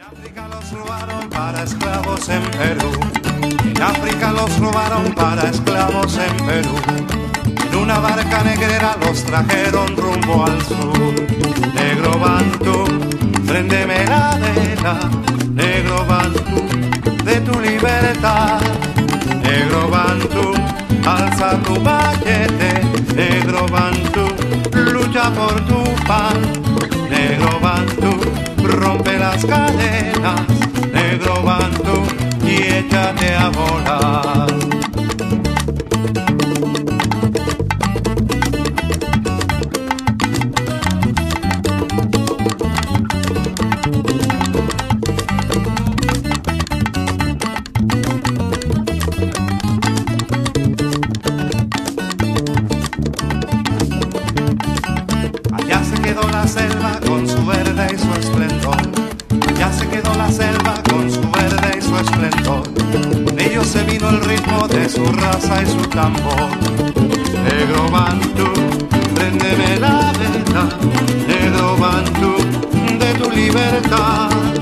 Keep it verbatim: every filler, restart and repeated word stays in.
África los robaron para esclavos en Perú. En África los robaron para esclavos en Perú. En una barca negrera los trajeron rumbo al sur. Negro Bantú, préndeme la vela. Negro Bantú, de tu libertad. Negro Bantú, alza tu paquete. Negro Bantú, lucha por tu pan. Negro Bantú, rompe las cadenas. Negro Bantú, y échate a volar. Allá se quedó la selva con su verde y su esplendor. Allá se quedó la selva con su verde y su esplendor. Con ellos se vino el ritmo de su raza y su tambor. Negro Bantú, préndeme la vela. Negro Bantú, de tu libertad.